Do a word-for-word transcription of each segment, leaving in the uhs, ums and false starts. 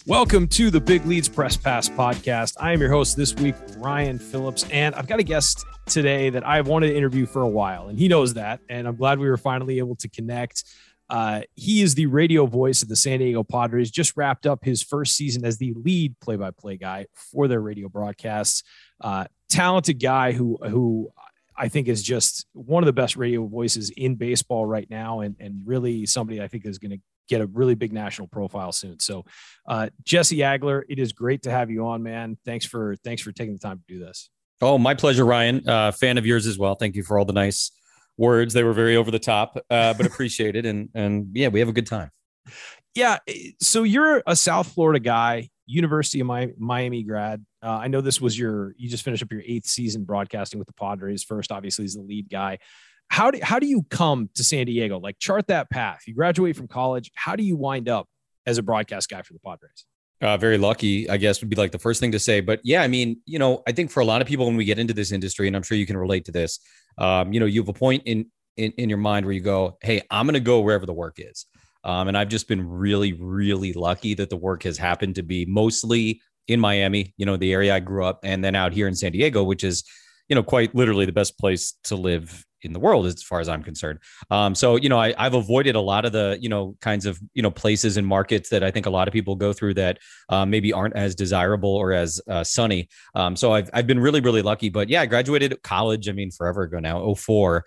Welcome to the Big Leads Press Pass podcast. I am your host this week, Ryan Phillips, and I've got a guest today that I've wanted to interview for a while, and he knows that, and I'm glad we were finally able to connect. Uh, he is the radio voice of the San Diego Padres, just wrapped up his first season as the lead play-by-play guy for their radio broadcasts. Uh, talented guy who, who I think is just one of the best radio voices in baseball right now, and, and really somebody I think is going to get a really big national profile soon. So uh, Jesse Agler, it is great to have you on, man. Thanks for, thanks for taking the time to do this. Oh, my pleasure, Ryan. Uh, fan of yours as well. Thank you for all the nice words. They were very over the top, uh, but appreciated. And, and yeah, we have a good time. Yeah. So you're a South Florida guy, University of Miami, Miami grad. Uh, I know this was your, you just finished up your eighth season broadcasting with the Padres. First, obviously, as the lead guy. How do, how do you come to San Diego? Like, chart that path. You graduate from college. How do you wind up as a broadcast guy for the Padres? Uh, very lucky, I guess, would be like the first thing to say. But yeah, I mean, you know, I think for a lot of people, when we get into this industry, and I'm sure you can relate to this, um, you know, you have a point in, in, in your mind where you go, hey, I'm going to go wherever the work is. Um, and I've just been really, really lucky that the work has happened to be mostly in Miami, you know, the area I grew up, and then out here in San Diego, which is, you know, quite literally the best place to live in the world, as far as I'm concerned. Um, so, you know, I, I've avoided a lot of the, you know, kinds of, you know, places and markets that I think a lot of people go through that uh, maybe aren't as desirable or as uh, sunny. Um, so I've, I've been really, really lucky, but yeah, I graduated college. I mean, forever ago now, oh four.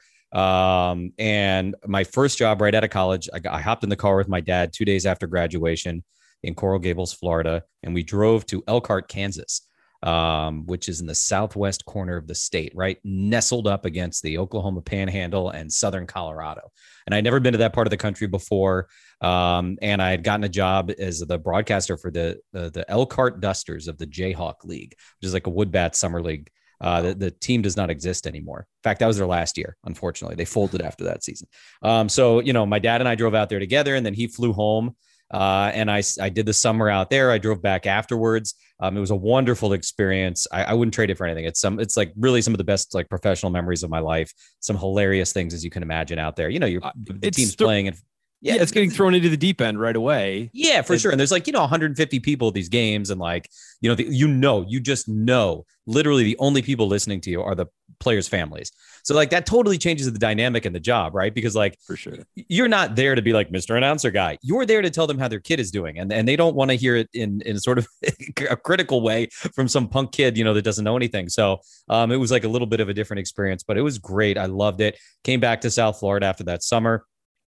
Um, and my first job right out of college, I, got, I hopped in the car with my dad two days after graduation in Coral Gables, Florida. And we drove to Elkhart, Kansas. Um, which is in the southwest corner of the state, right? Nestled up against the Oklahoma Panhandle and Southern Colorado. And I'd never been to that part of the country before. Um, and I had gotten a job as the broadcaster for the, the, the Elkhart Dusters of the Jayhawk League, which is like a Woodbat summer league. Uh, the, the team does not exist anymore. In fact, that was their last year. Unfortunately, they folded after that season. Um, so, you know, my dad and I drove out there together, and then he flew home. Uh, and I, I did the summer out there. I drove back afterwards. Um, it was a wonderful experience. I, I wouldn't trade it for anything. It's some, it's like really some of the best like professional memories of my life. Some hilarious things, as you can imagine, out there. You know, you're, the team's th- playing and yeah, yeah, it's getting thrown into the deep end right away. Yeah, for sure. And there's like, you know, one hundred fifty people at these games, and like, you know, the, you know, you just know literally the only people listening to you are the players' families. So like that totally changes the dynamic in the job, right? Because like, for sure, you're not there to be like Mister Announcer guy. You're there to tell them how their kid is doing. And, and they don't want to hear it in, in sort of a critical way from some punk kid, you know, that doesn't know anything. So um, it was like a little bit of a different experience, but it was great. I loved it. Came back to South Florida after that summer.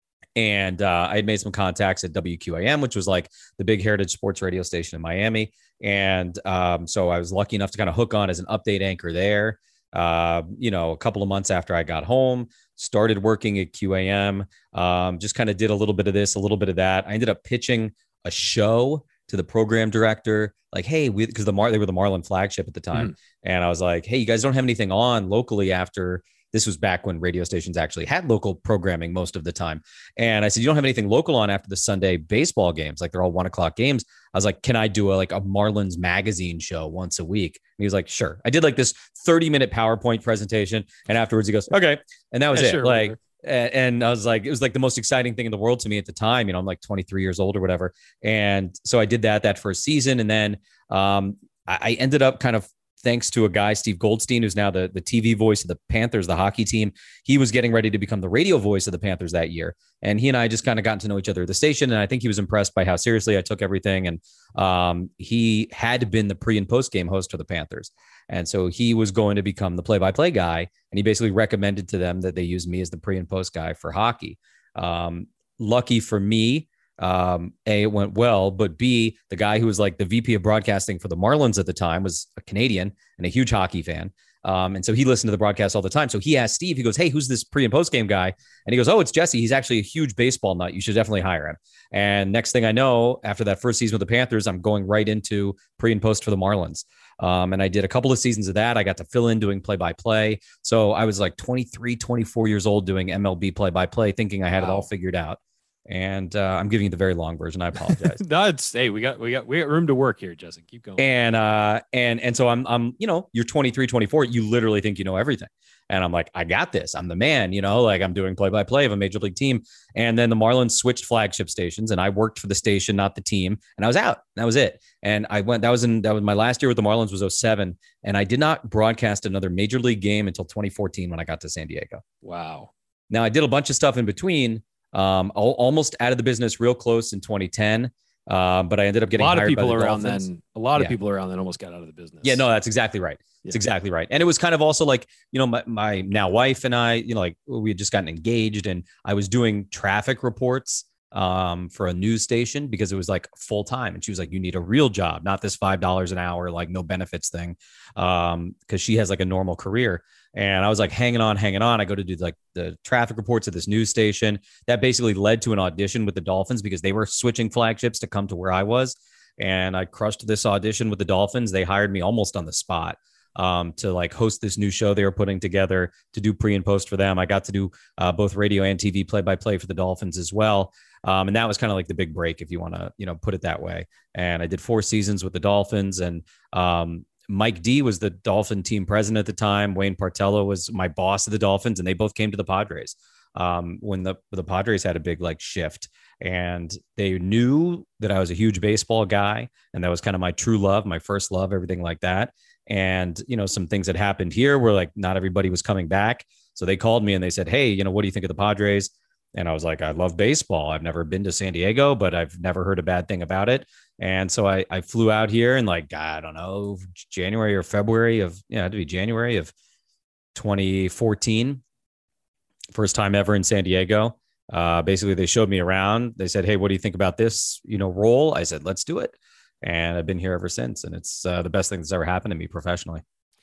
And uh, I had made some contacts at W Q A M, which was like the big heritage sports radio station in Miami. And um, so I was lucky enough to kind of hook on as an update anchor there. Uh, you know, a couple of months after I got home, started working at Q A M, um, just kind of did a little bit of this, a little bit of that. I ended up pitching a show to the program director, like, hey, we, because the Mar, they were the Marlin flagship at the time. Mm. And I was like, hey, you guys don't have anything on locally after. This was back when radio stations actually had local programming most of the time. And I said, you don't have anything local on after the Sunday baseball games? Like, they're all one o'clock games. I was like, can I do a, like a Marlins magazine show once a week? And he was like, sure. I did like this thirty minute PowerPoint presentation. And afterwards he goes, okay. And that was yeah, it. Sure, like, and, and I was like, it was like the most exciting thing in the world to me at the time. You know, I'm like twenty-three years old or whatever. And so I did that, that first season. And then um, I, I ended up kind of, thanks to a guy, Steve Goldstein, who's now the, the T V voice of the Panthers, the hockey team. He was getting ready to become the radio voice of the Panthers that year. And he and I just kind of got to know each other at the station. And I think he was impressed by how seriously I took everything. And um, he had been the pre and post game host for the Panthers. And so he was going to become the play-by-play guy. And he basically recommended to them that they use me as the pre and post guy for hockey. Um, lucky for me, Um, A, it went well, but B, the guy who was like the V P of broadcasting for the Marlins at the time was a Canadian and a huge hockey fan. Um, and so he listened to the broadcast all the time. So he asked Steve, he goes, hey, who's this pre and post game guy? And he goes, oh, it's Jesse. He's actually a huge baseball nut. You should definitely hire him. And next thing I know, after that first season with the Panthers, I'm going right into pre and post for the Marlins. Um, and I did a couple of seasons of that. I got to fill in doing play-by-play. So I was like twenty-three, twenty-four years old doing M L B play-by-play, thinking I had wow. it all figured out. And uh, I'm giving you the very long version. I apologize. No, it's, hey, we got we got we got room to work here, Justin. Keep going. And uh, and and so I'm I'm you know, you're twenty-three, twenty-four. You literally think you know everything. And I'm like, I got this. I'm the man. You know, like I'm doing play by play of a major league team. And then the Marlins switched flagship stations, and I worked for the station, not the team. And I was out. That was it. And I went. That was in that was my last year with the Marlins was oh seven. And I did not broadcast another major league game until twenty fourteen when I got to San Diego. Wow. Now I did a bunch of stuff in between. Um, almost out of the business real close in twenty ten. Uh, but I ended up getting a lot of hired people by the around Dolphins. then. A lot of Yeah. people around then almost got out of the business. Yeah, no, that's exactly right. It's Yeah. exactly right. And it was kind of also like, you know, my, my now wife and I, you know, like we had just gotten engaged, and I was doing traffic reports um, for a news station because it was like full time. And she was like, you need a real job, not this five dollars an hour, like no benefits thing. Um, cause she has like a normal career. And I was like hanging on, hanging on. I go to do like the traffic reports at this news station. That basically led to an audition with the Dolphins because they were switching flagships to come to where I was. And I crushed this audition with the Dolphins. They hired me almost on the spot um, to like host this new show they were putting together to do pre and post for them. I got to do uh, both radio and T V play by play for the Dolphins as well. Um, and that was kind of like the big break, if you want to, you know, put it that way. And I did four seasons with the Dolphins, and um, Mike D was the Dolphin team president at the time. Wayne Partello was my boss of the Dolphins, and they both came to the Padres um, when the the Padres had a big like shift, and they knew that I was a huge baseball guy, and that was kind of my true love, my first love, everything like that. And you know, some things that happened here were like not everybody was coming back, so they called me and they said, "Hey, you know, what do you think of the Padres?" And I was like, I love baseball. I've never been to San Diego, but I've never heard a bad thing about it. And so I, I flew out here in like, I don't know, January or February of, yeah, it had to be January of twenty fourteen. First time ever in San Diego. Uh, basically, they showed me around. They said, hey, what do you think about this, you know, role? I said, let's do it. And I've been here ever since. And it's uh, the best thing that's ever happened to me professionally.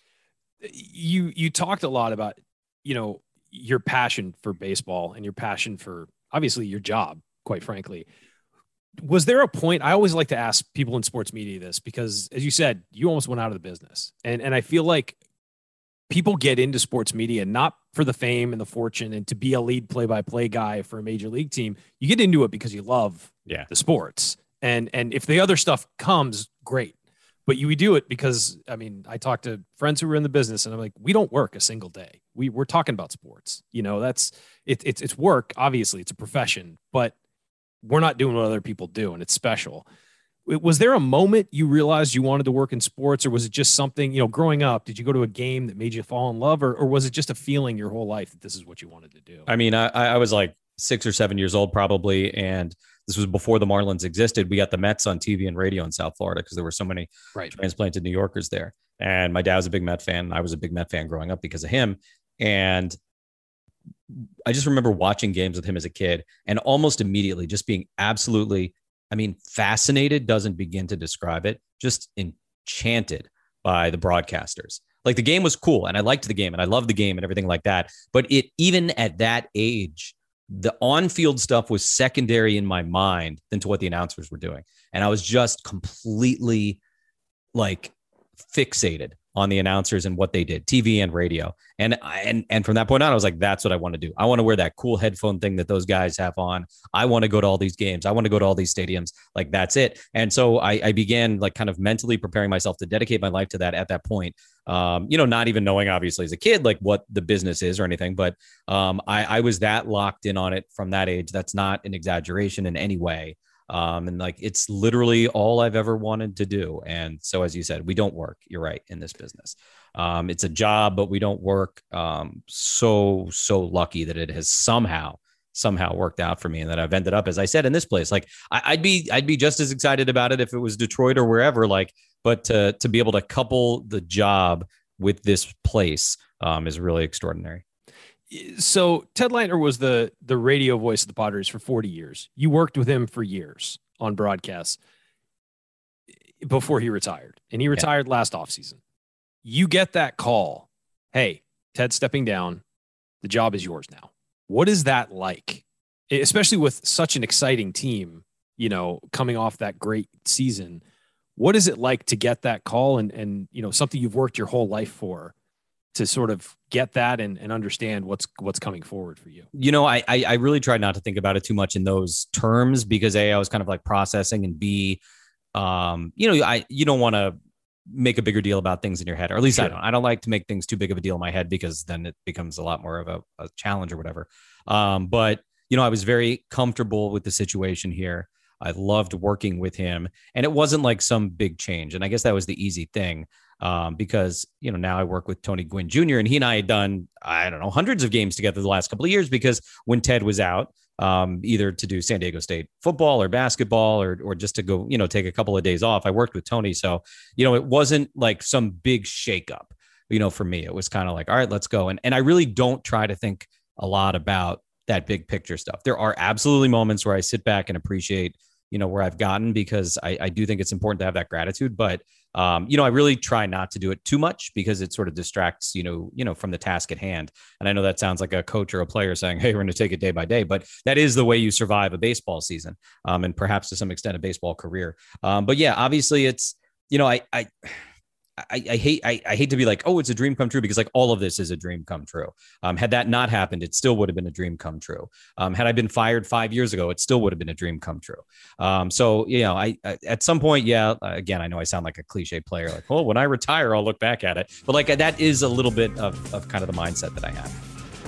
You, you talked a lot about, you know, your passion for baseball and your passion for obviously your job, quite frankly. Was there a point, I always like to ask people in sports media this, because as you said, you almost went out of the business. And, and I feel like people get into sports media, not for the fame and the fortune and to be a lead play-by-play guy for a major league team. You get into it because you love yeah. the sports. And, and if the other stuff comes, great. But you do it because, I mean, I talk to friends who are in the business and I'm like, we don't work a single day. We we're talking about sports, you know, that's it, it's, it's work. Obviously it's a profession, but we're not doing what other people do. And it's special. Was there a moment you realized you wanted to work in sports, or was it just something, you know, growing up, did you go to a game that made you fall in love, or, or was it just a feeling your whole life that this is what you wanted to do? I mean, I, I was like six or seven years old probably. And this was before the Marlins existed. We got the Mets on T V and radio in South Florida because there were so many right. transplanted New Yorkers there. And my dad was a big Met fan. I was a big Met fan growing up because of him. And I just remember watching games with him as a kid and almost immediately just being absolutely, I mean, fascinated doesn't begin to describe it, just enchanted by the broadcasters. Like the game was cool and I liked the game and I loved the game and everything like that. But it, even at that age, the on-field stuff was secondary in my mind than to what the announcers were doing. And I was just completely like fixated on the announcers and what they did, T V and radio. And, and, and from that point on, I was like, that's what I want to do. I want to wear that cool headphone thing that those guys have on. I want to go to all these games. I want to go to all these stadiums. Like, that's it. And so I, I began like kind of mentally preparing myself to dedicate my life to that at that point. Um, you know, not even knowing obviously as a kid, like what the business is or anything, but um, I, I was that locked in on it from that age. That's not an exaggeration in any way. Um, and like, it's literally all I've ever wanted to do. And so, as you said, we don't work, you're right, in this business. Um, it's a job, but we don't work. Um, so, so lucky that it has somehow, somehow worked out for me and that I've ended up, as I said, in this place. Like I, I'd be, I'd be just as excited about it if it was Detroit or wherever, like, but to, to be able to couple the job with this place um, is really extraordinary. So Ted Leitner was the the radio voice of the Padres for forty years. You worked with him for years on broadcasts before he retired, and he retired yeah. last offseason. You get that call, hey, Ted's stepping down. The job is yours now. What is that like? Especially with such an exciting team, you know, coming off that great season. What is it like to get that call and, and, you know, something you've worked your whole life for to sort of get that and, and understand what's what's coming forward for you? You know, I, I I really tried not to think about it too much in those terms because A, I was kind of like processing, and B, um, you know, I you don't want to make a bigger deal about things in your head, or at least sure. I don't. I don't like to make things too big of a deal in my head because then it becomes a lot more of a, a challenge or whatever. Um, but you know, I was very comfortable with the situation here. I loved working with him, and it wasn't like some big change. And I guess that was the easy thing. Um, because, you know, now I work with Tony Gwynn Junior and he and I had done, I don't know, hundreds of games together the last couple of years, because when Ted was out, um, either to do San Diego State football or basketball, or, or just to go, you know, take a couple of days off, I worked with Tony. So, you know, it wasn't like some big shakeup, you know, for me. It was kind of like, all right, let's go. And, and I really don't try to think a lot about that big picture stuff. There are absolutely moments where I sit back and appreciate, you know, where I've gotten, because I, I do think it's important to have that gratitude. But, um, you know, I really try not to do it too much because it sort of distracts, you know, you know, from the task at hand. And I know that sounds like a coach or a player saying, hey, we're going to take it day by day, but that is the way you survive a baseball season, um, and perhaps to some extent a baseball career. Um, but yeah, obviously it's, you know, I, I, I, I hate I, I hate to be like, oh, it's a dream come true, because like all of this is a dream come true. Um, had that not happened, it still would have been a dream come true. Um, had I been fired five years ago, it still would have been a dream come true. Um, so, you know, I, I at some point, yeah, again, I know I sound like a cliche player, like, well, when I retire, I'll look back at it. But like that is a little bit of, of kind of the mindset that I have.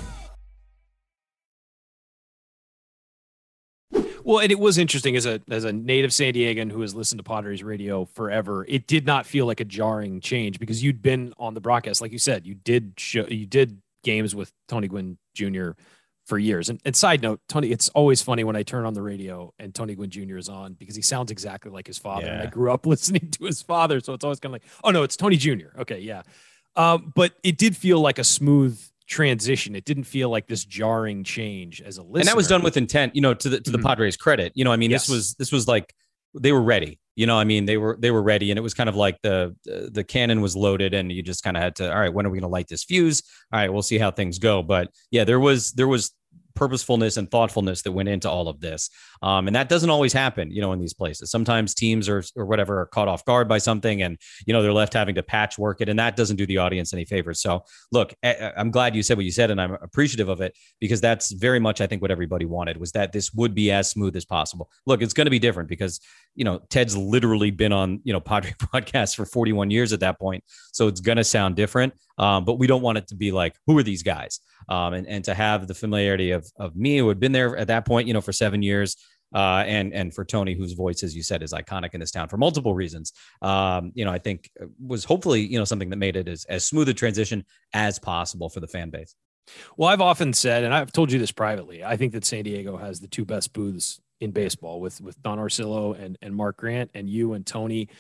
Well, and it was interesting as a as a native San Diegan who has listened to Padres radio forever. It did not feel like a jarring change because you'd been on the broadcast, like you said. You did show you did games with Tony Gwynn Junior for years. And, and side note, Tony, it's always funny when I turn on the radio and Tony Gwynn Junior is on, because he sounds exactly like his father. Yeah. And I grew up listening to his father, so it's always kind of like, oh no, it's Tony Junior Okay, yeah. Um, but it did feel like a smooth transition. It didn't feel like this jarring change as a listener. And that was done with intent, you know, to the to the mm-hmm. Padres' credit. You know, I mean, yes. this was this was like they were ready. You know, I mean, they were they were ready, and it was kind of like the the cannon was loaded, and you just kind of had to, all right, when are we going to light this fuse? All right, we'll see how things go. But yeah, there was there was purposefulness and thoughtfulness that went into all of this. Um, and that doesn't always happen, you know, in these places. Sometimes teams or, or whatever are caught off guard by something, and, you know, they're left having to patchwork it, and that doesn't do the audience any favors. So look, I'm glad you said what you said, and I'm appreciative of it, because that's very much, I think, what everybody wanted, was that this would be as smooth as possible. Look, it's going to be different because, you know, Ted's literally been on, you know, Padre podcasts for forty-one years at that point. So it's going to sound different. Um, but we don't want it to be like, who are these guys? Um, and, and to have the familiarity of, of me, who had been there at that point, you know, for seven years, uh, and, and for Tony, whose voice, as you said, is iconic in this town for multiple reasons. Um, you know, I think was hopefully, you know, something that made it as, as smooth a transition as possible for the fan base. Well, I've often said, and I've told you this privately, I think that San Diego has the two best booths in baseball with, with Don Orsillo and, and Mark Grant, and you and Tony.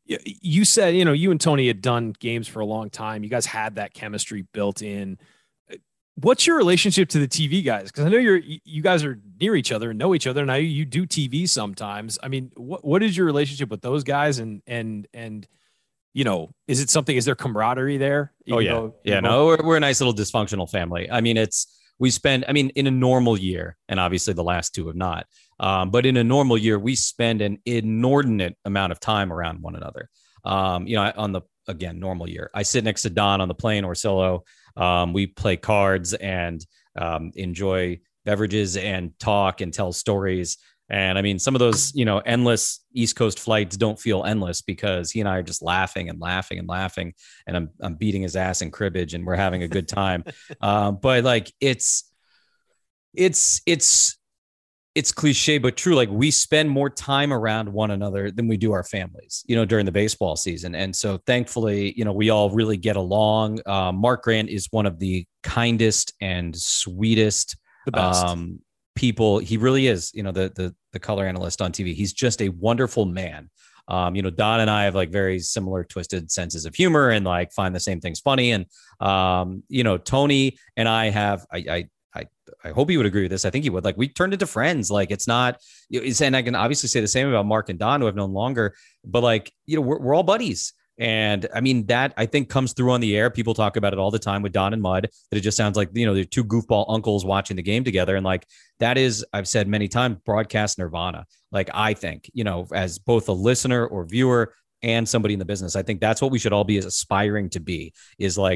You said, you know, you and Tony had done games for a long time. You guys had that chemistry built in. What's your relationship to the T V guys? Because I know you're, you guys are near each other and know each other. Now you do T V sometimes. I mean, what what is your relationship with those guys? And and and you know, is it something? Is there camaraderie there? Oh yeah, though, yeah. No, we're we're a nice little dysfunctional family. I mean, it's we spend. I mean, in a normal year, and obviously the last two have not. Um, but in a normal year, we spend an inordinate amount of time around one another. Um, you know, on the, again, normal year, I sit next to Don on the plane, Orsillo. Um, we play cards and um, enjoy beverages and talk and tell stories. And I mean, some of those, you know, endless East Coast flights don't feel endless because he and I are just laughing and laughing and laughing. And I'm, I'm beating his ass in cribbage and we're having a good time. um, but like, it's, it's, it's, it's cliche, but true. Like we spend more time around one another than we do our families, you know, during the baseball season. And so thankfully, you know, we all really get along. Uh, Mark Grant is one of the kindest and sweetest the best. Um, people. He really is, you know, the, the, the color analyst on T V. He's just a wonderful man. Um, you know, Don and I have like very similar twisted senses of humor and like find the same things funny. And, um, you know, Tony and I have, I, I, I, I hope he would agree with this. I think he would. Like we turned into friends. Like it's not, it's, and I can obviously say the same about Mark and Don, who I've known longer, but like, you know, we're, we're all buddies. And I mean, that I think comes through on the air. People talk about it all the time with Don and Mud, that it just sounds like, you know, they're two goofball uncles watching the game together. And like, that is, I've said many times, broadcast nirvana. Like, I think, you know, as both a listener or viewer and somebody in the business, I think that's what we should all be as aspiring to be, is like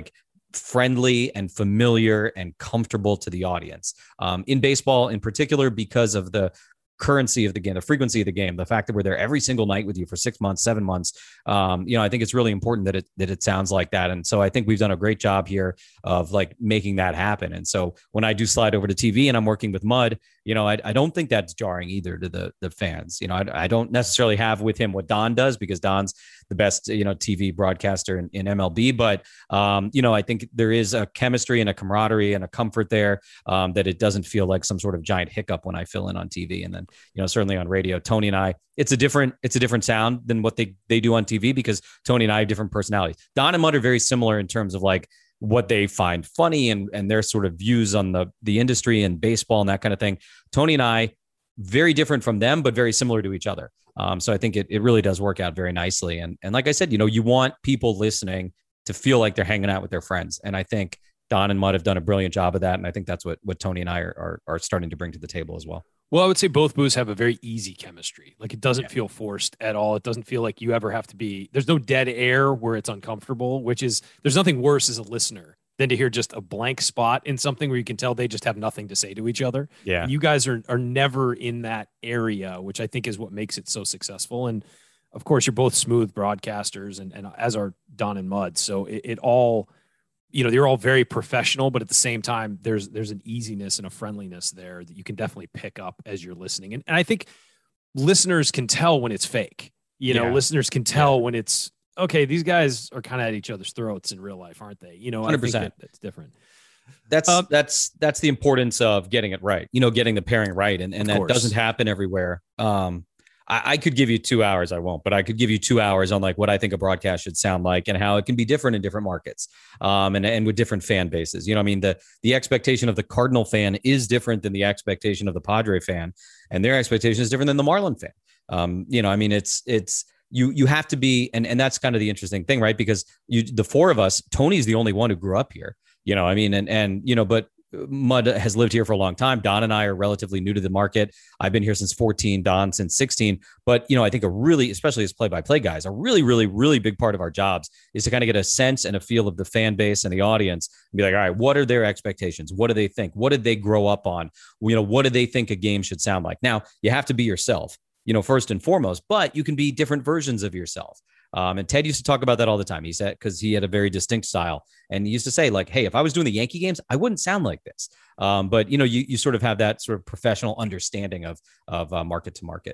friendly and familiar and comfortable to the audience. Um, in baseball in particular, because of the currency of the game, the frequency of the game, the fact that we're there every single night with you for six months, seven months, um, you know, I think it's really important that it that it sounds like that. And so I think we've done a great job here of like making that happen. And so when I do slide over to T V and I'm working with Mud, you know, I, I don't think that's jarring either to the the fans. You know, I, I don't necessarily have with him what Don does, because Don's the best, you know, T V broadcaster in, in M L B. But, um, you know, I think there is a chemistry and a camaraderie and a comfort there, um, that it doesn't feel like some sort of giant hiccup when I fill in on T V. And then, you know, certainly on radio, Tony and I, it's a different, it's a different sound than what they, they do on T V, because Tony and I have different personalities. Don and Mud are very similar in terms of like what they find funny and, and their sort of views on the, the industry and baseball and that kind of thing. Tony and I, very different from them, but very similar to each other. Um, so I think it, it really does work out very nicely. And, and like I said, you know, you want people listening to feel like they're hanging out with their friends. And I think Don and Mud have done a brilliant job of that. And I think that's what, what Tony and I are, are, are starting to bring to the table as well. Well, I would say both booths have a very easy chemistry. Like, it doesn't Yeah. feel forced at all. It doesn't feel like you ever have to be, there's no dead air where it's uncomfortable, which is, there's nothing worse as a listener than to hear just a blank spot in something where you can tell they just have nothing to say to each other. Yeah. You guys are, are never in that area, which I think is what makes it so successful. And of course, you're both smooth broadcasters, and, and as are Don and Mud. So it, it all, you know, they're all very professional, but at the same time, there's there's an easiness and a friendliness there that you can definitely pick up as you're listening. And, and I think listeners can tell when it's fake. You know, Yeah. listeners can tell Yeah. when it's, okay, these guys are kind of at each other's throats in real life, aren't they? You know, one hundred percent. I think that, that's different. That's Um, that's that's the importance of getting it right. You know, getting the pairing right, and and Of that course. doesn't happen everywhere. Um, I, I could give you two hours. I won't, but I could give you two hours on like what I think a broadcast should sound like and how it can be different in different markets, um, and and with different fan bases. You know, I mean, the the expectation of the Cardinal fan is different than the expectation of the Padre fan, and their expectation is different than the Marlin fan. Um, you know, I mean, it's it's. You you have to be, and, and that's kind of the interesting thing, right? Because you, the four of us, Tony's the only one who grew up here, you know, I mean, and, and, you know, but Mud has lived here for a long time. Don and I are relatively new to the market. I've been here since fourteen, Don since sixteen. But, you know, I think a really, especially as play-by-play guys, a really, really, really big part of our jobs is to kind of get a sense and a feel of the fan base and the audience and be like, all right, what are their expectations? What do they think? What did they grow up on? You know, what do they think a game should sound like? Now, you have to be yourself, you know, first and foremost, but you can be different versions of yourself. Um, and Ted used to talk about that all the time. He said, because he had a very distinct style, and he used to say like, hey, if I was doing the Yankee games, I wouldn't sound like this. Um, but, you know, you, you sort of have that sort of professional understanding of, of uh, market to market.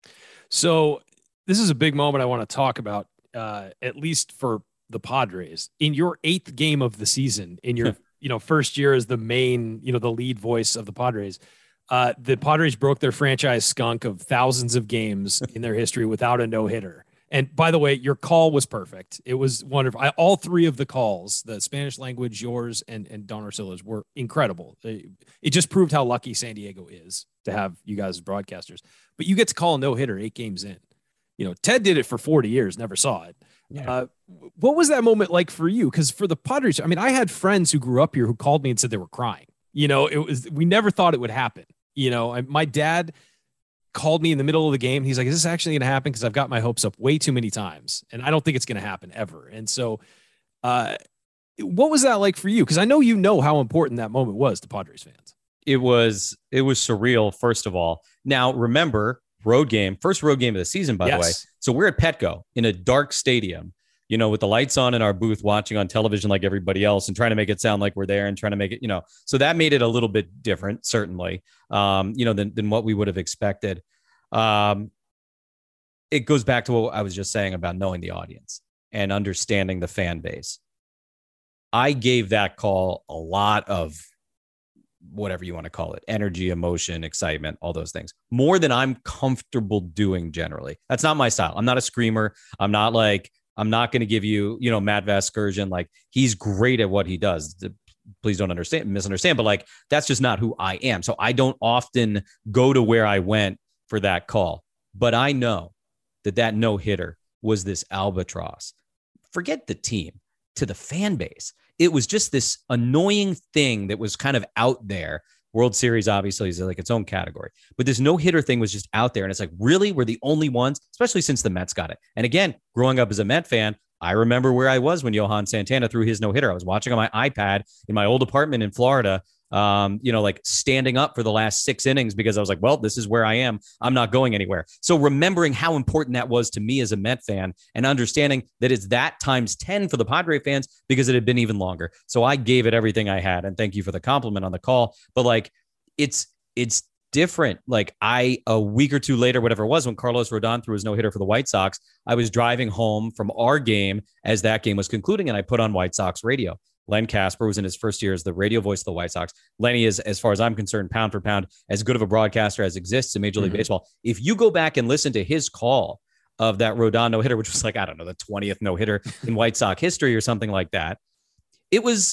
So this is a big moment I want to talk about, uh, at least for the Padres. In your eighth game of the season, in your, you know, first year as the main, you know, the lead voice of the Padres, Uh, the Padres broke their franchise skunk of thousands of games in their history without a no-hitter. And by the way, your call was perfect. It was wonderful. I, all three of the calls, the Spanish language, yours, and, and Don Orsilla's, were incredible. It, it just proved how lucky San Diego is to have you guys as broadcasters. But you get to call a no-hitter eight games in. You know, Ted did it for forty years, never saw it. Yeah. Uh, what was that moment like for you? Because for the Padres, I mean, I had friends who grew up here who called me and said they were crying. You know, it was, we never thought it would happen. You know, I, my dad called me in the middle of the game. He's like, is this actually going to happen? Because I've got my hopes up way too many times, and I don't think it's going to happen ever. And so uh, what was that like for you? Because I know you know how important that moment was to Padres fans. It was, it was surreal, first of all. Now, remember, road game, first road game of the season, by Yes. the way. So we're at Petco in a dark stadium, you know, with the lights on in our booth, watching on television like everybody else and trying to make it sound like we're there and trying to make it, you know, so that made it a little bit different, certainly, um, you know, than, than what we would have expected. Um, it goes back to what I was just saying about knowing the audience and understanding the fan base. I gave that call a lot of whatever you want to call it, energy, emotion, excitement, all those things, more than I'm comfortable doing generally. That's not my style. I'm not a screamer. I'm not like, I'm not going to give you, you know, Matt Vasgersian. Like, he's great at what he does. Please don't understand, misunderstand, but like, that's just not who I am. So I don't often go to where I went for that call, but I know that that no hitter was this albatross. Forget the team, to the fan base. It was just this annoying thing that was kind of out there. World Series obviously is like its own category, but this no hitter thing was just out there. And it's like, really, we're the only ones, especially since the Mets got it. And again, growing up as a Met fan, I remember where I was when Johan Santana threw his no-hitter. I was watching on my iPad in my old apartment in Florida, um, you know, like standing up for the last six innings because I was like, well, this is where I am. I'm not going anywhere. So remembering how important that was to me as a Met fan and understanding that it's that times ten for the Padre fans because it had been even longer. So I gave it everything I had. And thank you for the compliment on the call. But like, it's, it's, different. Like I, a week or two later, whatever it was, when Carlos Rodon threw his no-hitter for the White Sox, I was driving home from our game as that game was concluding, and I put on White Sox radio. Len Casper was in his first year as the radio voice of the White Sox. Lenny is, as far as I'm concerned, pound for pound, as good of a broadcaster as exists in Major League mm-hmm. Baseball. If you go back and listen to his call of that Rodon no-hitter, which was like, I don't know, the twentieth no-hitter in White Sox history or something like that, it was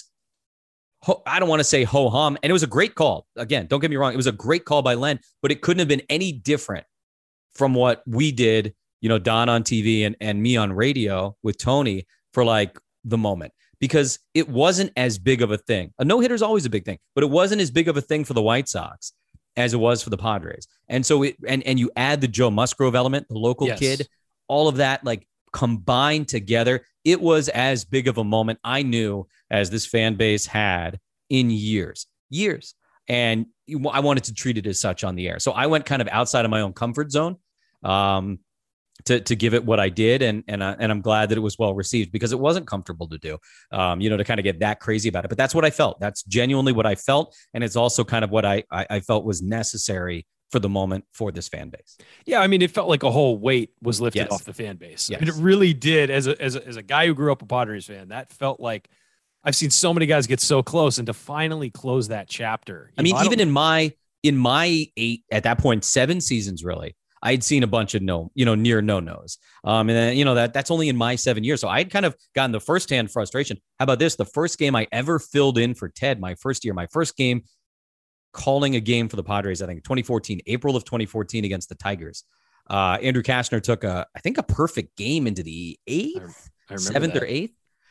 I don't want to say ho-hum. And it was a great call. Again, don't get me wrong. It was a great call by Len, but it couldn't have been any different from what we did, you know, Don on T V and, and me on radio with Tony for like the moment, because it wasn't as big of a thing. A no-hitter is always a big thing, but it wasn't as big of a thing for the White Sox as it was for the Padres. And so it, and, and you add the Joe Musgrove element, the local yes. kid, all of that, like combined together, it was as big of a moment I knew as this fan base had in years, years. And I wanted to treat it as such on the air. So I went kind of outside of my own comfort zone um, to, to give it what I did. And, and, uh, and I'm glad that it was well received because it wasn't comfortable to do, um, you know, to kind of get that crazy about it. But that's what I felt. That's genuinely what I felt. And it's also kind of what I, I, I felt was necessary for the moment for this fan base. Yeah. I mean, it felt like a whole weight was lifted yes. off the fan base. Yes. I mean, it really did. As a, as a, as a guy who grew up a Padres fan, that felt like I've seen so many guys get so close, and to finally close that chapter. I mean, know, I even in my, in my eight, at that point, seven seasons, really, I'd seen a bunch of no, you know, near no nos. Um, and then, you know, that that's only in my seven years. So I'd kind of gotten the firsthand frustration. How about this? The first game I ever filled in for Ted, my first year, my first game calling a game for the Padres, I think twenty fourteen, April of twenty fourteen against the Tigers. Uh, Andrew Kastner took a, I think a perfect game into the eighth, I, I seventh that. or eighth.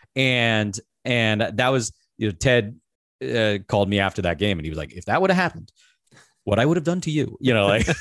And, and that was, you know, Ted uh, called me after that game and he was like, if that would have happened, what I would have done to you, you know, like,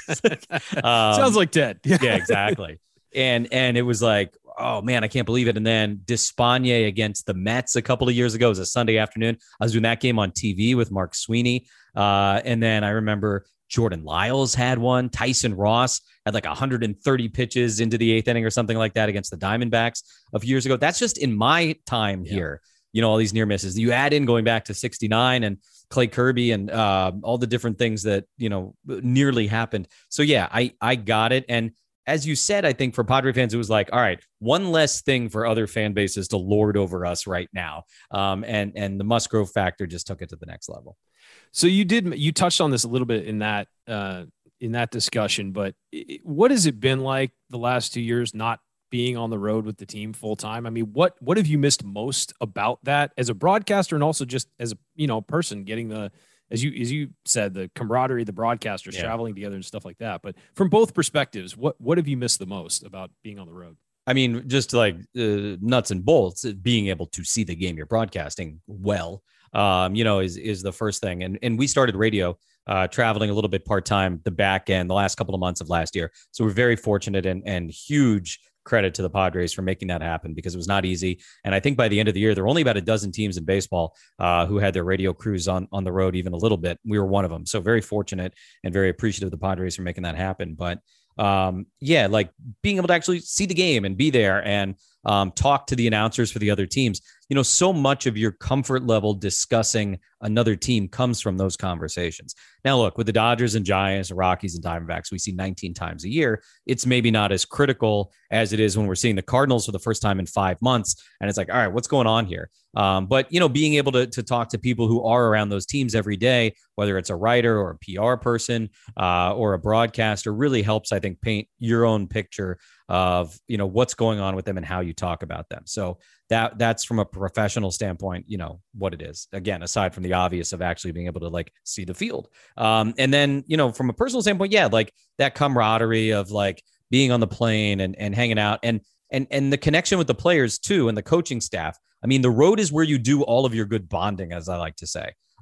um, sounds like Ted. yeah, exactly. And, and it was like, oh man, I can't believe it. And then Despagne against the Mets a couple of years ago, it was a Sunday afternoon. I was doing that game on T V with Mark Sweeney. Uh, and then I remember Jordan Lyles had one. Tyson Ross had like one hundred thirty pitches into the eighth inning or something like that against the Diamondbacks a few years ago. That's just in my time yeah. here, you know, all these near misses. You add in going back to sixty-nine and Clay Kirby and uh, all the different things that, you know, nearly happened. So yeah, I, I got it. And as you said, I think for Padre fans, it was like, all right, one less thing for other fan bases to lord over us right now. Um, and, and the Musgrove factor just took it to the next level. So you did, you touched on this a little bit in that, uh, in that discussion, but it, what has it been like the last two years, not being on the road with the team full time? I mean, what, what have you missed most about that as a broadcaster and also just as a, you know, person getting the, as you, as you said, the camaraderie, the broadcasters yeah. traveling together and stuff like that. But from both perspectives, what, what have you missed the most about being on the road? I mean, just like uh, nuts and bolts, being able to see the game you're broadcasting well, um, you know, is, is the first thing. And, and we started radio uh, traveling a little bit part-time, the back end, the last couple of months of last year. So we're very fortunate and, and huge credit to the Padres for making that happen because it was not easy. And I think by the end of the year, there were only about a dozen teams in baseball uh, who had their radio crews on, on the road even a little bit. We were one of them. So very fortunate and very appreciative of the Padres for making that happen. But um, yeah, like being able to actually see the game and be there and um, talk to the announcers for the other teams. You know, so much of your comfort level discussing another team comes from those conversations. Now, look, with the Dodgers and Giants, Rockies and Diamondbacks, we see nineteen times a year. It's maybe not as critical as it is when we're seeing the Cardinals for the first time in five months. And it's like, all right, what's going on here? Um, but, you know, being able to, to talk to people who are around those teams every day, whether it's a writer or a P R person uh, or a broadcaster, really helps, I think, paint your own picture of, you know, what's going on with them and how you talk about them. So that that's from a professional standpoint, you know, what it is. Again, aside from the obvious of actually being able to like see the field. Um, and then, you know, from a personal standpoint, yeah, like that camaraderie of like being on the plane and, and hanging out and, and, and the connection with the players too, and the coaching staff. I mean, the road is where you do all of your good bonding, as I like to say.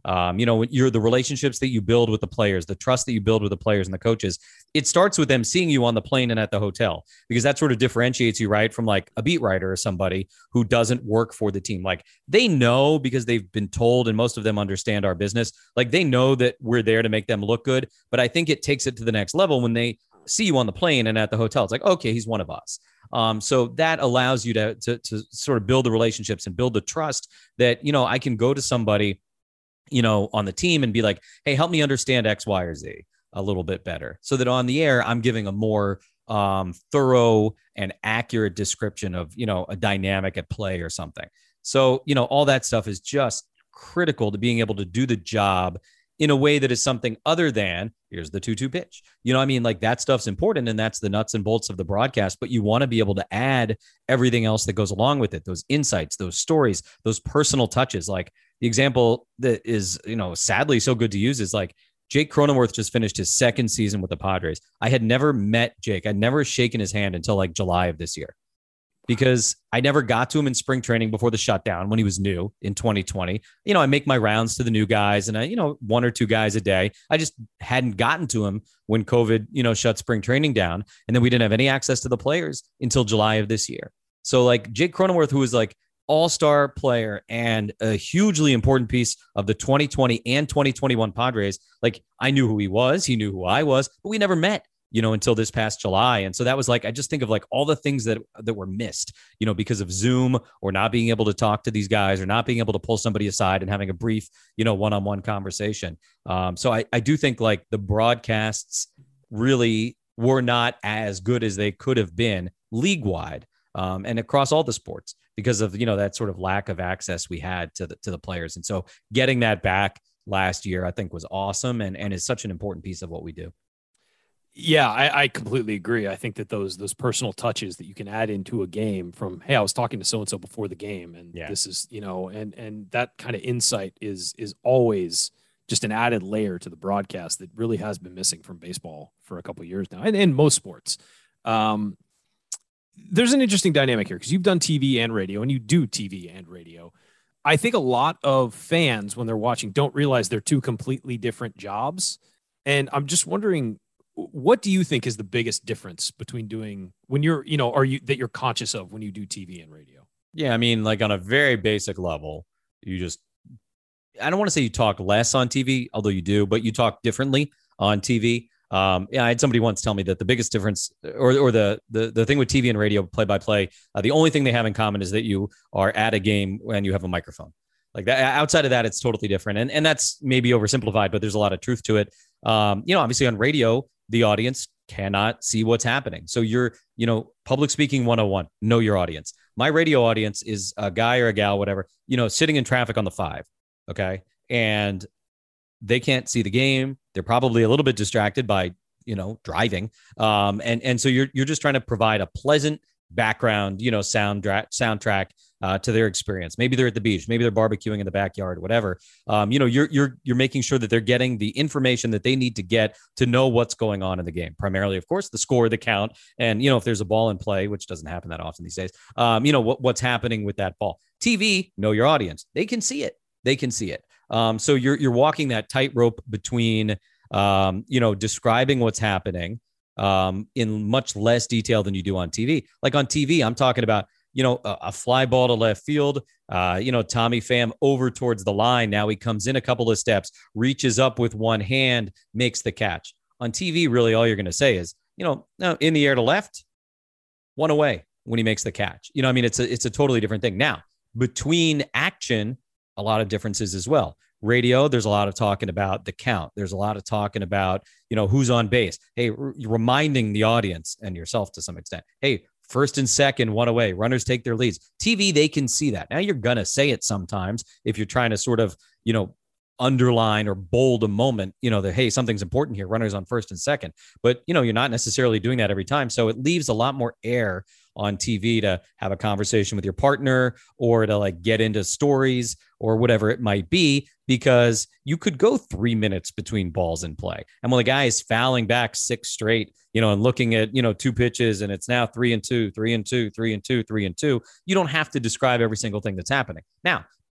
Um, you know, you're the relationships that you build with the players, the trust that you build with the players and the coaches. It starts with them seeing you on the plane and at the hotel, because that sort of differentiates you, right, from like a beat writer or somebody who doesn't work for the team. Like they know, because they've been told, and most of them understand our business. Like they know that we're there to make them look good. But I think it takes it to the next level when they see you on the plane and at the hotel. It's like, okay, he's one of us. Um, so that allows you to, to to sort of build the relationships and build the trust that, you know, I can go to somebody, you know, on the team and be like, hey, help me understand X, Y, or Z a little bit better, so that on the air, I'm giving a more um, thorough and accurate description of, you know, a dynamic at play or something. So, you know, all that stuff is just critical to being able to do the job in a way that is something other than here's the two two pitch. You know what I mean? Like that stuff's important, and that's the nuts and bolts of the broadcast, but you want to be able to add everything else that goes along with it. Those insights, those stories, those personal touches. Like the example that is, you know, sadly so good to use is like Jake Cronenworth just finished his second season with the Padres. I had never met Jake. I'd never shaken his hand until like July of this year, because I never got to him in spring training before the shutdown when he was new in twenty twenty. You know, I make my rounds to the new guys and I, you know, one or two guys a day. I just hadn't gotten to him when COVID, you know, shut spring training down. And then we didn't have any access to the players until July of this year. So like Jake Cronenworth, who was like all-star player and a hugely important piece of the twenty twenty and twenty twenty-one Padres, like I knew who he was. He knew who I was, but we never met, you know, until this past July. And so that was like, I just think of like all the things that, that were missed, you know, because of Zoom or not being able to talk to these guys or not being able to pull somebody aside and having a brief, you know, one-on-one conversation. Um, so I, I do think like the broadcasts really were not as good as they could have been league-wide um, and across all the sports because of, you know, that sort of lack of access we had to the, to the players. And so getting that back last year, I think was awesome and, and is such an important piece of what we do. Yeah, I, I completely agree. I think that those those personal touches that you can add into a game from, hey, I was talking to so-and-so before the game and yeah. this is, you know, and and that kind of insight is is always just an added layer to the broadcast that really has been missing from baseball for a couple of years now and in most sports. Um, there's an interesting dynamic here because you've done T V and radio and you do T V and radio. I think a lot of fans when they're watching don't realize they're two completely different jobs. And I'm just wondering, what do you think is the biggest difference between doing when you're, you know, are you that you're conscious of when you do T V and radio? Yeah. I mean, like on a very basic level, you just, I don't want to say you talk less on T V, although you do, but you talk differently on T V. Um, yeah, I had somebody once tell me that the biggest difference or, or the, the, the thing with T V and radio play by play, uh, the only thing they have in common is that you are at a game when you have a microphone. Like that, outside of that, it's totally different. And, and that's maybe oversimplified, but there's a lot of truth to it. Um, you know, obviously on radio, the audience cannot see what's happening. So you're, you know, public speaking one oh one, know your audience. My radio audience is a guy or a gal, whatever, you know, sitting in traffic on the five. Okay. And they can't see the game. They're probably a little bit distracted by, you know, driving. Um, and, and so you're, you're just trying to provide a pleasant background, you know, sound dra- soundtrack uh, to their experience. Maybe they're at the beach, maybe they're barbecuing in the backyard, whatever. Um, you know, you're you're you're making sure that they're getting the information that they need to get to know what's going on in the game. Primarily, of course, the score, the count, and you know, if there's a ball in play, which doesn't happen that often these days. Um, you know, what what's happening with that ball. T V, know your audience. They can see it. They can see it. Um, so you're you're walking that tightrope between, um, you know, describing what's happening um, in much less detail than you do on T V. Like on T V, I'm talking about, you know, a, a fly ball to left field, uh, you know, Tommy Pham over towards the line. Now he comes in a couple of steps, reaches up with one hand, makes the catch. On T V, really all you're going to say is, you know, no, in the air to left, one away when he makes the catch. You know, I mean, it's a, it's a totally different thing. Now, between action, a lot of differences as well. Radio, there's a lot of talking about the count. There's a lot of talking about, you know, who's on base. Hey, r- reminding the audience and yourself to some extent, hey, first and second, one away, runners take their leads. T V, they can see that. Now you're going to say it sometimes if you're trying to sort of, you know, underline or bold a moment, you know, that, hey, something's important here, runners on first and second. But, you know, you're not necessarily doing that every time. So it leaves a lot more air on T V to have a conversation with your partner or to like get into stories or whatever it might be, because you could go three minutes between balls in play. And when the guy is fouling back six straight, you know, and looking at, you know, two pitches and it's now three and two, three and two, three and two, three and two, you don't have to describe every single thing that's happening. Now,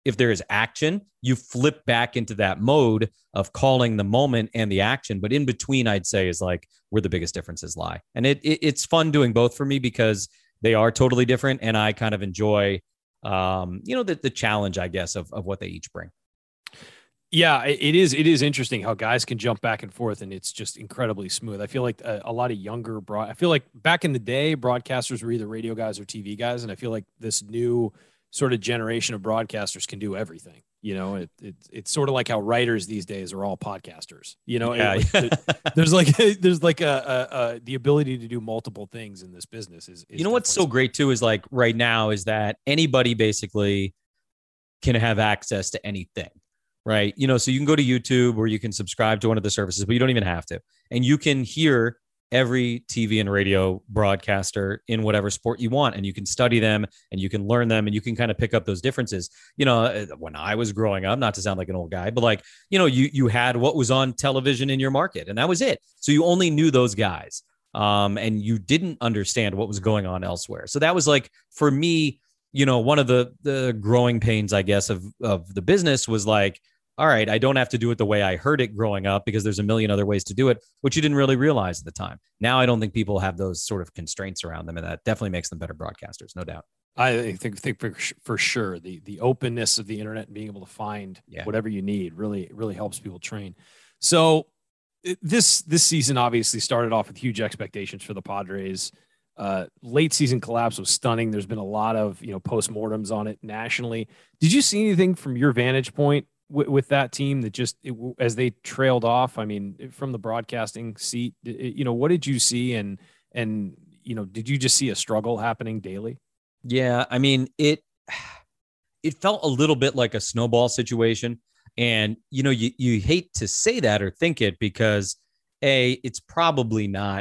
if there is action, you flip back into that mode of calling the moment and the action. But in between, I'd say is like where the biggest differences lie. And it, it it's fun doing both for me because they are totally different. And I kind of enjoy, um, you know, the, the challenge, I guess, of, of what they each bring. Yeah, it is. It is interesting how guys can jump back and forth, and it's just incredibly smooth. I feel like a, a lot of younger broad. I feel like back in the day, broadcasters were either radio guys or T V guys, and I feel like this new sort of generation of broadcasters can do everything. You know, it, it it's sort of like how writers these days are all podcasters. You know, yeah. it, like, there's like there's like a, a, a the ability to do multiple things in this business. Is, is you know what's so great too is like right now is that anybody basically can have access to anything. Right. You know, so you can go to YouTube or you can subscribe to one of the services, but you don't even have to. And you can hear every T V and radio broadcaster in whatever sport you want. And you can study them and you can learn them and you can kind of pick up those differences. You know, when I was growing up, not to sound like an old guy, but like, you know, you, you had what was on television in your market and that was it. So you only knew those guys um, and you didn't understand what was going on elsewhere. So that was like, for me, you know, one of the, the growing pains, I guess, of, of the business was like, all right, I don't have to do it the way I heard it growing up because there's a million other ways to do it, which you didn't really realize at the time. Now I don't think people have those sort of constraints around them, and that definitely makes them better broadcasters, no doubt. I think think for, for sure the the openness of the internet and being able to find yeah. whatever you need really really helps people train. So this this season obviously started off with huge expectations for the Padres. Uh, late season collapse was stunning. There's been a lot of you know postmortems on it nationally. Did you see anything from your vantage point with, with that team that just it, as they trailed off? I mean, from the broadcasting seat, it, you know, what did you see? And and you know, did you just see a struggle happening daily? Yeah, I mean, it it felt a little bit like a snowball situation. And, you know, you, you hate to say that or think it because, A, it's probably not,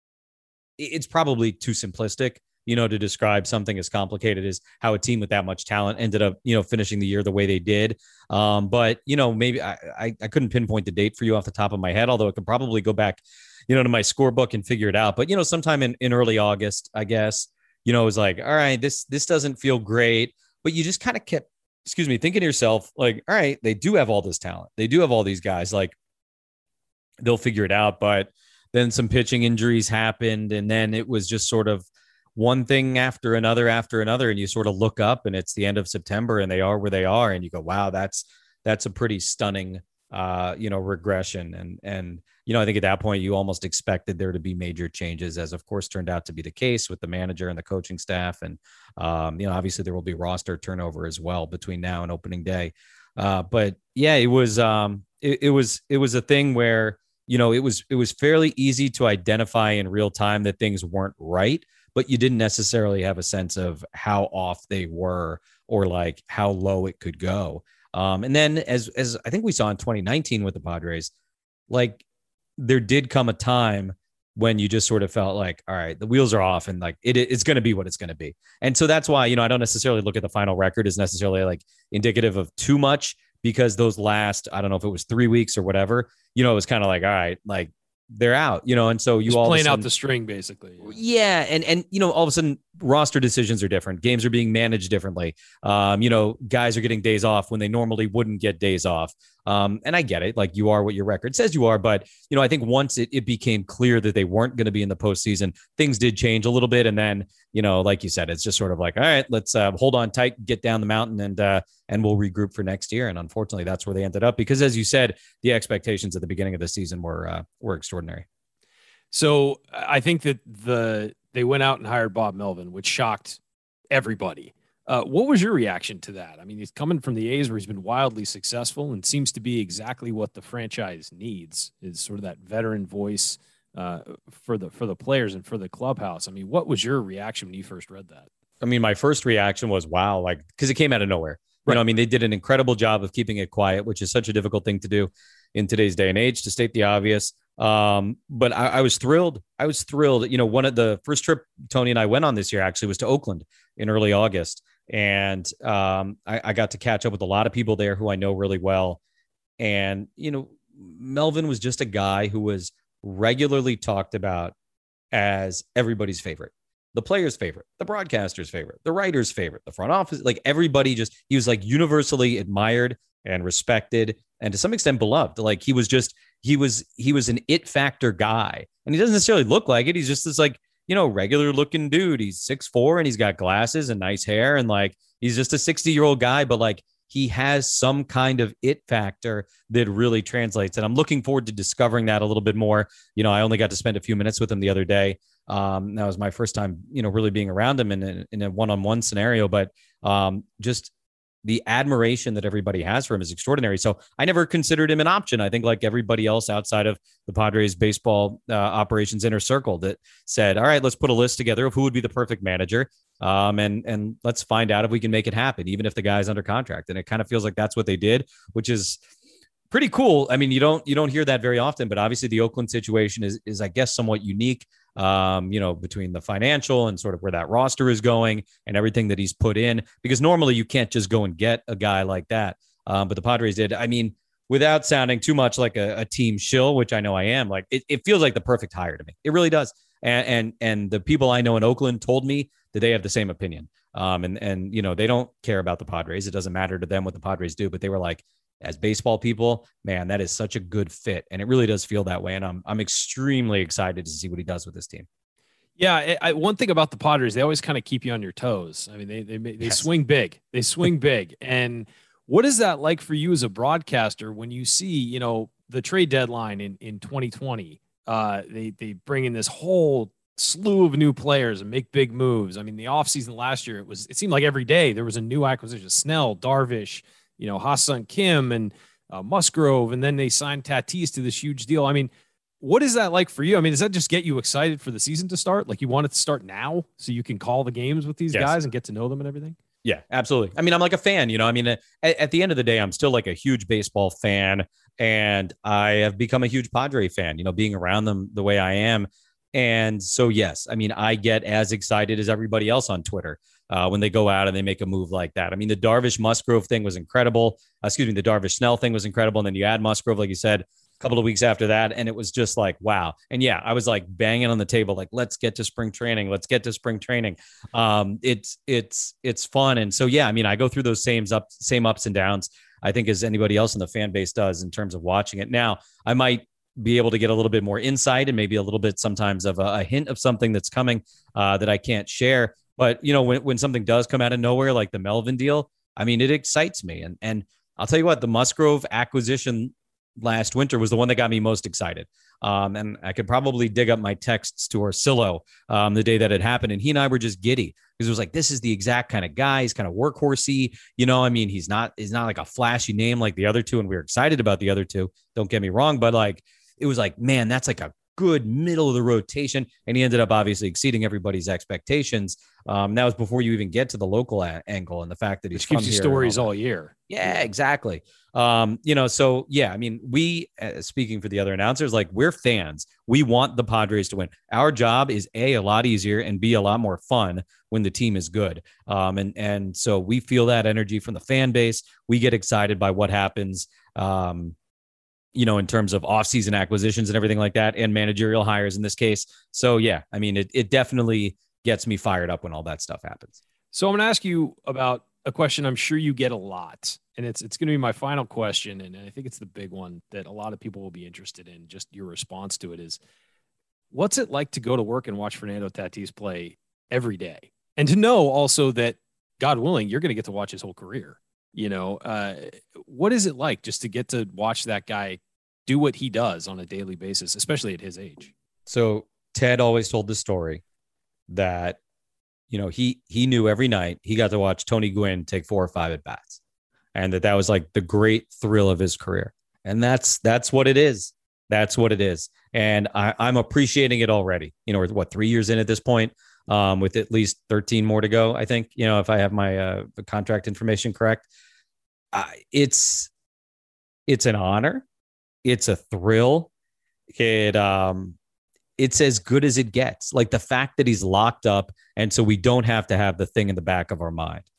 it's probably too simplistic, you know, to describe something as complicated as how a team with that much talent ended up, you know, finishing the year the way they did. Um, but, you know, maybe I, I, I couldn't pinpoint the date for you off the top of my head, although I could probably go back, you know, to my scorebook and figure it out. But, you know, sometime in, in early August, I guess, you know, it was like, all right, this, this doesn't feel great, but you just kind of kept, excuse me, thinking to yourself, like, all right, they do have all this talent. They do have all these guys, like they'll figure it out. But then some pitching injuries happened. And then it was just sort of one thing after another, after another. And you sort of look up and it's the end of September and they are where they are. And you go, wow, that's, that's a pretty stunning, uh, you know, regression. And, and, you know, I think at that point you almost expected there to be major changes, as of course turned out to be the case with the manager and the coaching staff. And, um, you know, obviously there will be roster turnover as well between now and opening day. Uh, but yeah, it was, um, it, it was, it was a thing where, you know, it was, it was fairly easy to identify in real time that things weren't right, but you didn't necessarily have a sense of how off they were or like how low it could go. Um, and then as, as I think we saw in twenty nineteen with the Padres, like, there did come a time when you just sort of felt like, all right, the wheels are off and like it, it's going to be what it's going to be. And so that's why, you know, I don't necessarily look at the final record as necessarily like indicative of too much, because those last, I don't know if it was three weeks or whatever, you know, it was kind of like, all right, like they're out, you know, and so you just all playing sudden, out the string basically. Yeah. yeah. And, and, you know, all of a sudden roster decisions are different. Games are being managed differently. Um, you know, guys are getting days off when they normally wouldn't get days off. Um, and I get it. Like, you are what your record says you are. But, you know, I think once it, it became clear that they weren't going to be in the postseason, things did change a little bit. And then, you know, like you said, it's just sort of like, all right, let's uh, hold on tight, get down the mountain, and uh, and we'll regroup for next year. And unfortunately, that's where they ended up, because as you said, the expectations at the beginning of the season were uh, were extraordinary. So I think that the they went out and hired Bob Melvin, which shocked everybody. Uh, what was your reaction to that? I mean, he's coming from the A's, where he's been wildly successful and seems to be exactly what the franchise needs, is sort of that veteran voice uh, for the for the players and for the clubhouse. I mean, what was your reaction when you first read that? I mean, my first reaction was, wow, like, because it came out of nowhere. Right. You know, I mean, they did an incredible job of keeping it quiet, which is such a difficult thing to do in today's day and age, to state the obvious. Um, but I, I was thrilled. I was thrilled. You know, one of the first trip Tony and I went on this year actually was to Oakland in early August. And um, I, I got to catch up with a lot of people there who I know really well. And, you know, Melvin was just a guy who was regularly talked about as everybody's favorite. the players' favorite, the broadcasters' favorite, the writers' favorite, the front office, like everybody just, he was like universally admired and respected and to some extent beloved. Like he was just, he was, he was an it factor guy, and he doesn't necessarily look like it. He's just this like, you know, regular looking dude. He's six foot four and he's got glasses and nice hair. And like, he's just a sixty year old guy, but like he has some kind of it factor that really translates. And I'm looking forward to discovering that a little bit more. You know, I only got to spend a few minutes with him the other day. Um, that was my first time, you know, really being around him in a, in a one-on-one scenario, but um, just the admiration that everybody has for him is extraordinary. So I never considered him an option. I think like everybody else outside of the Padres baseball uh, operations inner circle that said, all right, let's put a list together of who would be the perfect manager. Um, and, and let's find out if we can make it happen, even if the guy's under contract. And it kind of feels like that's what they did, which is pretty cool. I mean, you don't, you don't hear that very often, but obviously the Oakland situation is, is I guess, somewhat unique. Um, you know, between the financial and sort of where that roster is going and everything that he's put in, because normally you can't just go and get a guy like that. Um, but the Padres did. I mean, without sounding too much like a, a team shill, which I know I am, like it, it feels like the perfect hire to me. It really does. And, and, and the people I know in Oakland told me that they have the same opinion. Um, and, and, you know, they don't care about the Padres. It doesn't matter to them what the Padres do, but they were like, as baseball people, man, that is such a good fit. And it really does feel that way. And I'm, I'm extremely excited to see what he does with this team. Yeah. I, one thing about the Padres, they always kind of keep you on your toes. I mean, they, they, they yes. swing big, they swing big. And what is that like for you as a broadcaster when you see, you know, the trade deadline in, in twenty twenty, uh, they, they bring in this whole slew of new players and make big moves. I mean, the offseason last year, it was, it seemed like every day there was a new acquisition, Snell, Darvish, you know, Ha-Seong Kim and uh, Musgrove, and then they signed Tatis to this huge deal. I mean, what is that like for you? I mean, does that just get you excited for the season to start? Like you want it to start now so you can call the games with these yes. guys and get to know them and everything? Yeah, absolutely. I mean, I'm like a fan, you know, I mean, at, at the end of the day, I'm still like a huge baseball fan, and I have become a huge Padre fan, you know, being around them the way I am. And so, yes, I mean, I get as excited as everybody else on Twitter uh, when they go out and they make a move like that. I mean, the Darvish Musgrove thing was incredible. Uh, excuse me, the Darvish Snell thing was incredible. And then you add Musgrove, like you said, a couple of weeks after that, and it was just like, wow. And yeah, I was like banging on the table, like, let's get to spring training. Let's get to spring training. Um, it's, it's, it's fun. And so, yeah, I mean, I go through those same ups, same ups and downs, I think, as anybody else in the fan base does in terms of watching it. Now, I might be able to get a little bit more insight and maybe a little bit sometimes of a, a hint of something that's coming uh, that I can't share. But, you know, when, when something does come out of nowhere, like the Melvin deal, I mean, it excites me. And, and I'll tell you what, the Musgrove acquisition last winter was the one that got me most excited. Um, and I could probably dig up my texts to Orsillo um, the day that it happened. And he and I were just giddy because it was like, this is the exact kind of guy. He's kind of workhorsey, you know, I mean, he's not, he's not like a flashy name like the other two. And we were excited about the other two. Don't get me wrong, but like, it was like, man, that's like a good middle of the rotation. And he ended up obviously exceeding everybody's expectations. Um, that was before you even get to the local a- angle and the fact that he's Which gives you stories all, all year. Yeah, exactly. Um, you know, so yeah, I mean, we, uh, speaking for the other announcers, like we're fans. We want the Padres to win. Our job is A, a lot easier, and B, a lot more fun when the team is good. Um, and, and so we feel that energy from the fan base. We get excited by what happens, um, you know, in terms of off-season acquisitions and everything like that, and managerial hires in this case. So yeah, I mean, it, it definitely gets me fired up when all that stuff happens. So I'm going to ask you about a question I'm sure you get a lot, and it's, it's going to be my final question. And I think it's the big one that a lot of people will be interested in. Just your response to it is, what's it like to go to work and watch Fernando Tatis play every day? And to know also that, God willing, you're going to get to watch his whole career. You know, uh, what is it like just to get to watch that guy do what he does on a daily basis, especially at his age? So Ted always told the story that, you know, he, he knew every night he got to watch Tony Gwynn take four or five at bats, and that that was like the great thrill of his career. And that's, that's what it is. That's what it is. And I, I'm appreciating it already. You know, we're what, three years in at this point, um, with at least thirteen more to go, I think, you know, if I have my uh, contract information correct. Uh, it's, it's an honor. It's a thrill. It, um, it's as good as it gets. Like the fact that he's locked up, and so we don't have to have the thing in the back of our mind.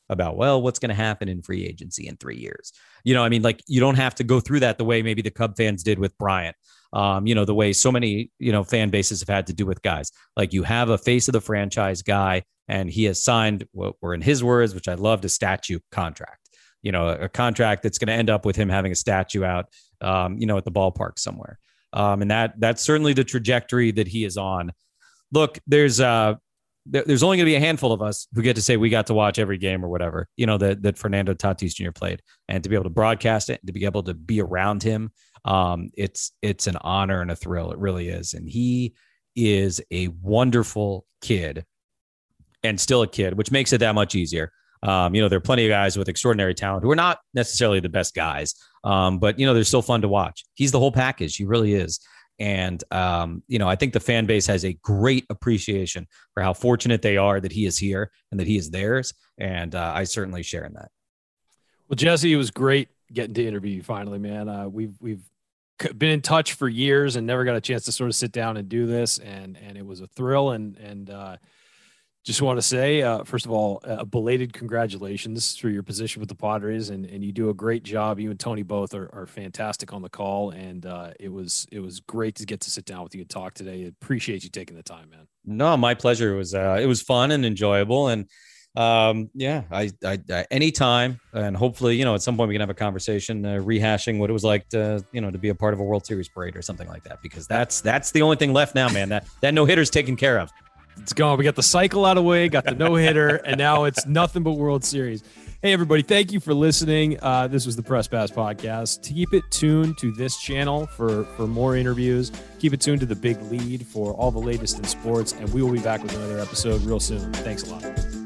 about, well, what's going to happen in free agency in three years. You know, I mean, like, you don't have to go through that the way maybe the Cub fans did with Bryant. Um, you know, the way so many, you know, fan bases have had to do with guys. Like, you have a face of the franchise guy, and he has signed what were, in his words, which I loved, a statue contract. You know, a, a contract that's going to end up with him having a statue out, um, you know, at the ballpark somewhere. Um, and that that's certainly the trajectory that he is on. Look, there's uh, there, there's only going to be a handful of us who get to say we got to watch every game or whatever, you know, that that Fernando Tatis Junior played, and to be able to broadcast it, and to be able to be around him. Um, it's it's an honor and a thrill. It really is. And he is a wonderful kid, and still a kid, which makes it that much easier. Um, you know, there are plenty of guys with extraordinary talent who are not necessarily the best guys, um, but, you know, they're still fun to watch. He's the whole package. He really is. And, um, you know, I think the fan base has a great appreciation for how fortunate they are that he is here and that he is theirs. And uh, I certainly share in that. Well, Jesse, it was great getting to interview you finally, man. Uh, we've, we've been in touch for years and never got a chance to sort of sit down and do this. And, and it was a thrill. And, and, uh, Just want to say, uh, first of all, a belated congratulations for your position with the Padres, and, and you do a great job. You and Tony both are, are fantastic on the call, and uh, it was it was great to get to sit down with you and talk today. I appreciate you taking the time, man. No, my pleasure. It was uh, it was fun and enjoyable, and um, yeah, I, I, I anytime, and hopefully, you know, at some point we can have a conversation uh, rehashing what it was like to, you know, to be a part of a World Series parade or something like that, because that's that's the only thing left now, man. That that no hitter's taken care of. It's gone. We got the cycle out of the way, got the no-hitter, and now it's nothing but World Series. Hey, everybody, thank you for listening. Uh, this was the Press Pass Podcast. Keep it tuned to this channel for, for more interviews. Keep it tuned to The Big Lead for all the latest in sports, and we will be back with another episode real soon. Thanks a lot.